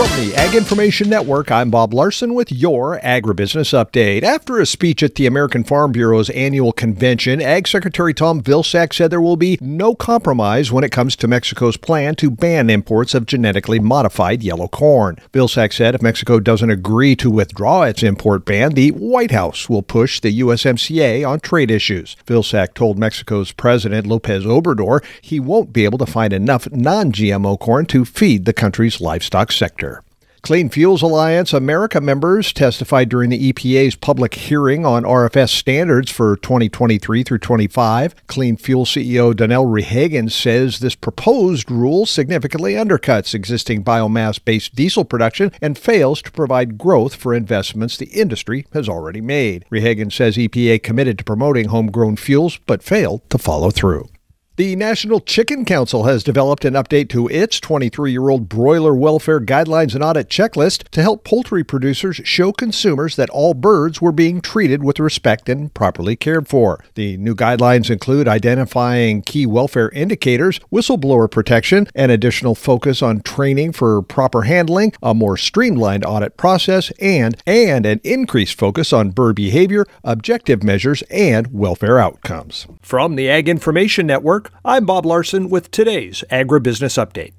From the Ag Information Network, I'm Bob Larson with your Agribusiness Update. After a speech at the American Farm Bureau's annual convention, Ag Secretary Tom Vilsack said there will be no compromise when it comes to Mexico's plan to ban imports of genetically modified yellow corn. Vilsack said if Mexico doesn't agree to withdraw its import ban, the White House will push the USMCA on trade issues. Vilsack told Mexico's President Lopez Obrador he won't be able to find enough non-GMO corn to feed the country's livestock sector. Clean Fuels Alliance America members testified during the EPA's public hearing on RFS standards for 2023 through 25. Clean Fuel CEO Donell Rehagen says this proposed rule significantly undercuts existing biomass-based diesel production and fails to provide growth for investments the industry has already made. Rehagen says EPA committed to promoting homegrown fuels but failed to follow through. The National Chicken Council has developed an update to its 23-year-old broiler welfare guidelines and audit checklist to help poultry producers show consumers that all birds were being treated with respect and properly cared for. The new guidelines include identifying key welfare indicators, whistleblower protection, an additional focus on training for proper handling, a more streamlined audit process, and an increased focus on bird behavior, objective measures, and welfare outcomes. From the Ag Information Network, I'm Bob Larson with today's Agribusiness Update.